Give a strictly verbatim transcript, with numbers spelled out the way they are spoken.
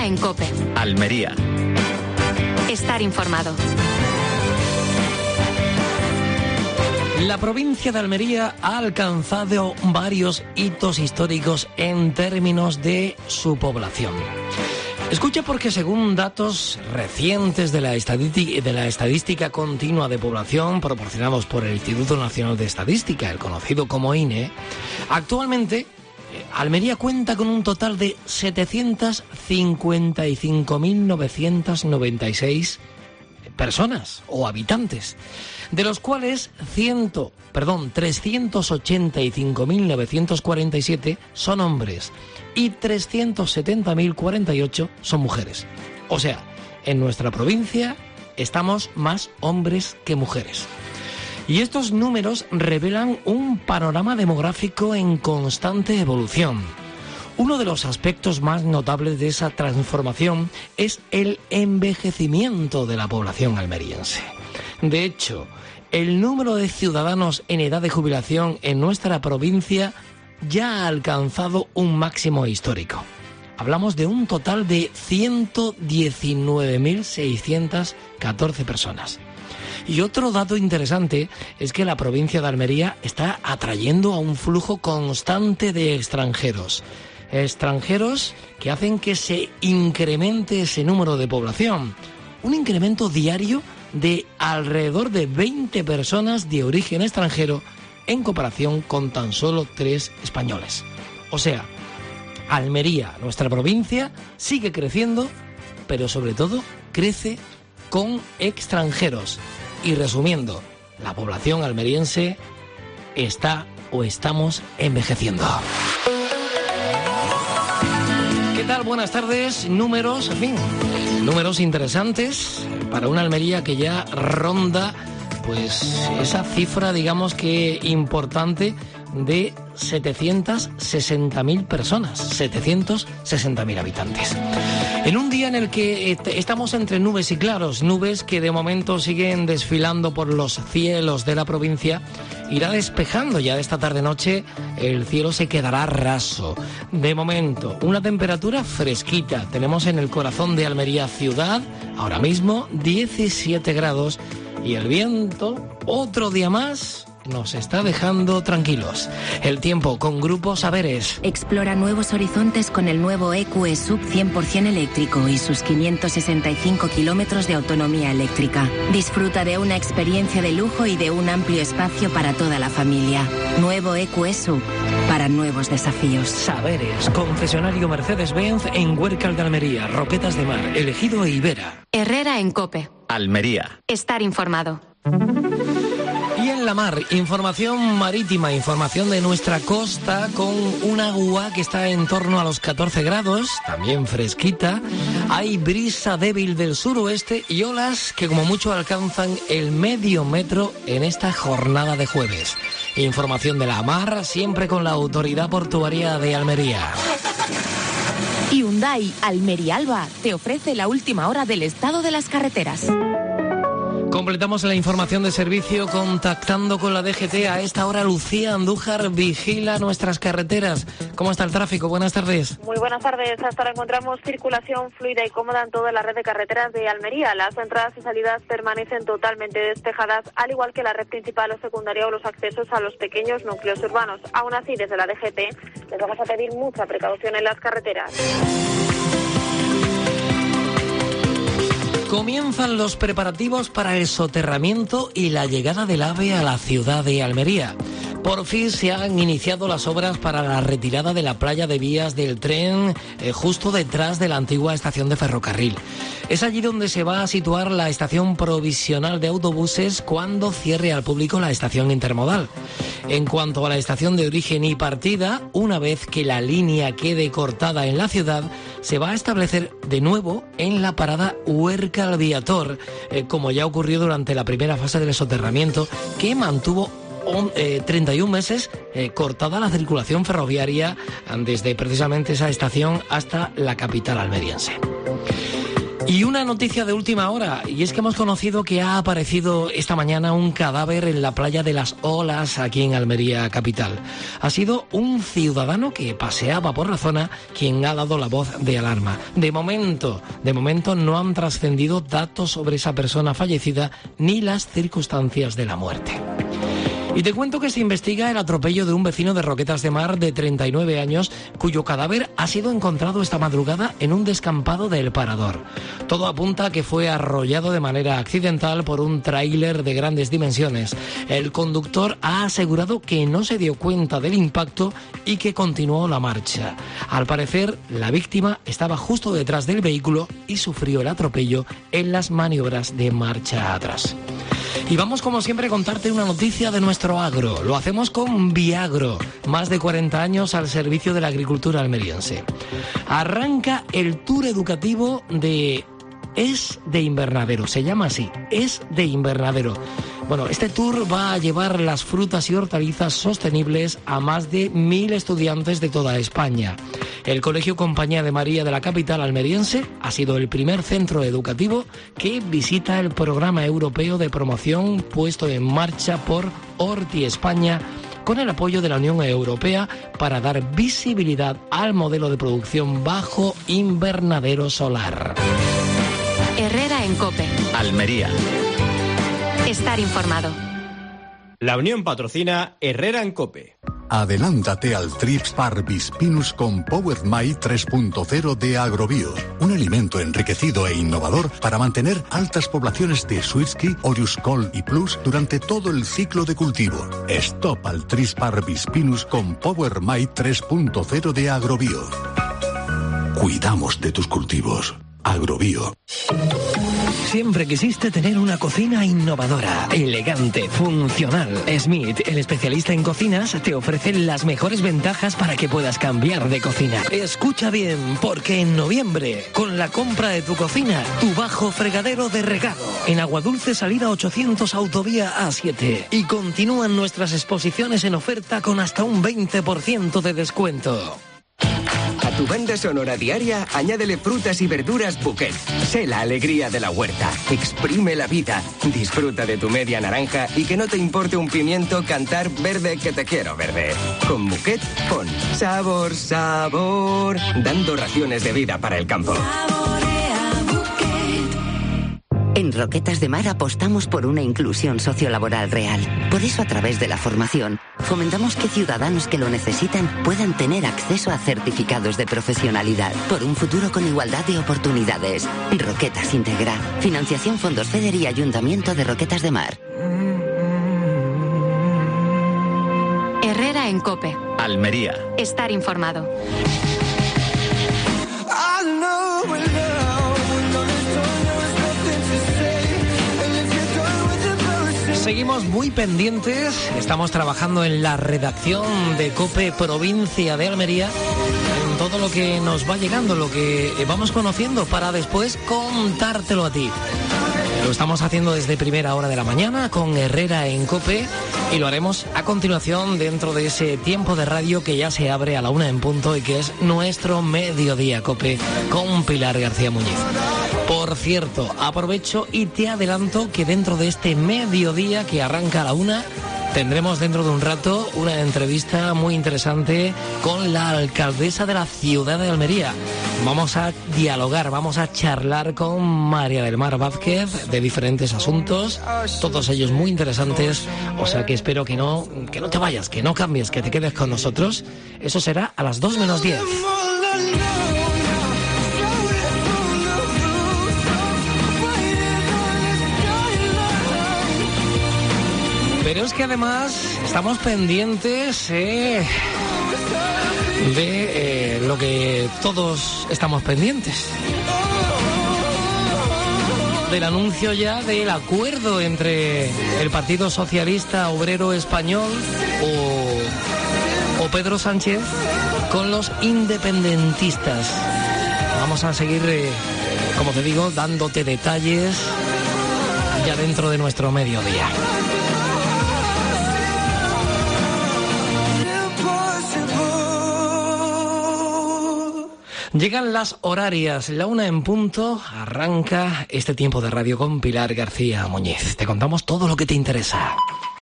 en COPE. Almería. Estar informado. La provincia de Almería ha alcanzado varios hitos históricos en términos de su población. Escucha, porque según datos recientes de la estadística, de la estadística continua de población proporcionados por el Instituto Nacional de Estadística, el conocido como I N E, actualmente Almería cuenta con un total de setecientas cincuenta y cinco mil novecientas noventa y seis personas o habitantes, de los cuales cien, perdón, trescientos ochenta y cinco mil novecientos cuarenta y siete son hombres y trescientos setenta mil cuarenta y ocho son mujeres. O sea, en nuestra provincia estamos más hombres que mujeres. Y estos números revelan un panorama demográfico en constante evolución. Uno de los aspectos más notables de esa transformación es el envejecimiento de la población almeriense. De hecho, el número de ciudadanos en edad de jubilación en nuestra provincia ya ha alcanzado un máximo histórico. Hablamos de un total de ciento diecinueve mil seiscientas catorce personas. Y otro dato interesante es que la provincia de Almería está atrayendo a un flujo constante de extranjeros. Extranjeros que hacen que se incremente ese número de población. Un incremento diario de alrededor de veinte personas de origen extranjero en comparación con tan solo tres españoles. O sea, Almería, nuestra provincia, sigue creciendo, pero sobre todo crece con extranjeros. Y resumiendo, la población almeriense está o estamos envejeciendo. ¿Qué tal? Buenas tardes. Números, en fin, números interesantes para una Almería que ya ronda pues esa cifra, digamos que importante, de setecientas sesenta mil personas, setecientos sesenta mil habitantes. En un día en el que est- estamos entre nubes y claros, nubes que de momento siguen desfilando por los cielos de la provincia, irá despejando ya esta tarde-noche, el cielo se quedará raso. De momento, una temperatura fresquita. Tenemos en el corazón de Almería ciudad, ahora mismo diecisiete grados, y el viento, otro día más, nos está dejando tranquilos. El tiempo con Grupo Saberes. Explora nuevos horizontes con el nuevo E Q E Sub cien por ciento eléctrico y sus quinientos sesenta y cinco kilómetros de autonomía eléctrica. Disfruta de una experiencia de lujo y de un amplio espacio para toda la familia. Nuevo E Q E Sub, para nuevos desafíos. Saberes, concesionario Mercedes-Benz en Huércal de Almería, Roquetas de Mar, Elegido e Ibera. Herrera en COPE. Almería. Estar informado. Y en la mar, información marítima, información de nuestra costa, con un agua que está en torno a los catorce grados, también fresquita. Hay brisa débil del suroeste y olas que como mucho alcanzan el medio metro en esta jornada de jueves. Información de la mar, siempre con la Autoridad Portuaria de Almería. Hyundai Almería Alba te ofrece la última hora del estado de las carreteras. Completamos la información de servicio contactando con la D G T. A esta hora Lucía Andújar vigila nuestras carreteras. ¿Cómo está el tráfico? Buenas tardes. Muy buenas tardes. Hasta ahora encontramos circulación fluida y cómoda en toda la red de carreteras de Almería. Las entradas y salidas permanecen totalmente despejadas, al igual que la red principal o secundaria o los accesos a los pequeños núcleos urbanos. Aún así, desde la D G T les vamos a pedir mucha precaución en las carreteras. Comienzan los preparativos para el soterramiento y la llegada del AVE a la ciudad de Almería. Por fin se han iniciado las obras para la retirada de la playa de vías del tren eh, justo detrás de la antigua estación de ferrocarril. Es allí donde se va a situar la estación provisional de autobuses cuando cierre al público la estación intermodal. En cuanto a la estación de origen y partida, una vez que la línea quede cortada en la ciudad, se va a establecer de nuevo en la parada Huércal Viator, eh, como ya ocurrió durante la primera fase del soterramiento, que mantuvo on, eh, treinta y un meses eh, cortada la circulación ferroviaria desde precisamente esa estación hasta la capital almeriense. Y una noticia de última hora, y es que hemos conocido que ha aparecido esta mañana un cadáver en la playa de Las Olas, aquí en Almería capital. Ha sido un ciudadano que paseaba por la zona quien ha dado la voz de alarma. De momento, de momento no han trascendido datos sobre esa persona fallecida ni las circunstancias de la muerte. Y te cuento que se investiga el atropello de un vecino de Roquetas de Mar de treinta y nueve años, cuyo cadáver ha sido encontrado esta madrugada en un descampado del Parador. Todo apunta a que fue arrollado de manera accidental por un tráiler de grandes dimensiones. El conductor ha asegurado que no se dio cuenta del impacto y que continuó la marcha. Al parecer, la víctima estaba justo detrás del vehículo y sufrió el atropello en las maniobras de marcha atrás. Y vamos, como siempre, a contarte una noticia de nuestro agro. Lo hacemos con Viagro, más de cuarenta años al servicio de la agricultura almeriense. Arranca el tour educativo de Es de Invernadero, se llama así, Es de Invernadero. Bueno, este tour va a llevar las frutas y hortalizas sostenibles a más de mil estudiantes de toda España. El Colegio Compañía de María de la capital almeriense ha sido el primer centro educativo que visita el programa europeo de promoción puesto en marcha por Horti España, con el apoyo de la Unión Europea para dar visibilidad al modelo de producción bajo invernadero solar. Herrera en COPE. Almería. Estar informado. La Unión patrocina Herrera en COPE. Adelántate al Trips Parvispinus con Power My tres punto cero de Agrobio, un alimento enriquecido e innovador para mantener altas poblaciones de Swirsky, Orius Col y Plus durante todo el ciclo de cultivo. Stop al Trips Parvispinus con Power My tres punto cero de Agrobio. Cuidamos de tus cultivos. Agrobio. Siempre quisiste tener una cocina innovadora, elegante, funcional. Smith, el especialista en cocinas, te ofrece las mejores ventajas para que puedas cambiar de cocina. Escucha bien, porque en noviembre, con la compra de tu cocina, tu bajo fregadero de regalo, en Aguadulce salida ochocientos autovía A siete. Y continúan nuestras exposiciones en oferta con hasta un veinte por ciento de descuento. A tu banda sonora diaria, añádele frutas y verduras Bouquet. Sé la alegría de la huerta. Exprime la vida. Disfruta de tu media naranja y que no te importe un pimiento cantar verde que te quiero verde. Con Bouquet, pon sabor, sabor, dando raciones de vida para el campo. En Roquetas de Mar apostamos por una inclusión sociolaboral real. Por eso, a través de la formación, fomentamos que ciudadanos que lo necesitan puedan tener acceso a certificados de profesionalidad. Por un futuro con igualdad de oportunidades. Roquetas Integra. Financiación Fondos FEDER y Ayuntamiento de Roquetas de Mar. Herrera en COPE. Almería. Estar informado. Seguimos muy pendientes, estamos trabajando en la redacción de COPE Provincia de Almería, en todo lo que nos va llegando, lo que vamos conociendo para después contártelo a ti. Lo estamos haciendo desde primera hora de la mañana con Herrera en COPE y lo haremos a continuación dentro de ese tiempo de radio que ya se abre a la una en punto y que es nuestro Mediodía COPE con Pilar García Muñiz. Por cierto, aprovecho y te adelanto que dentro de este mediodía que arranca a la una, tendremos dentro de un rato una entrevista muy interesante con la alcaldesa de la ciudad de Almería. Vamos a dialogar, vamos a charlar con María del Mar Vázquez de diferentes asuntos, todos ellos muy interesantes, o sea que espero que no, que no te vayas, que no cambies, que te quedes con nosotros. Eso será a las dos menos diez. Pero es que además estamos pendientes eh, de eh, lo que todos estamos pendientes. Del anuncio ya del acuerdo entre el Partido Socialista Obrero Español o, o Pedro Sánchez con los independentistas. Vamos a seguir, eh, como te digo, dándote detalles ya dentro de nuestro mediodía. Llegan las horarias, la una en punto, arranca este tiempo de radio con Pilar García Muñiz. Te contamos todo lo que te interesa.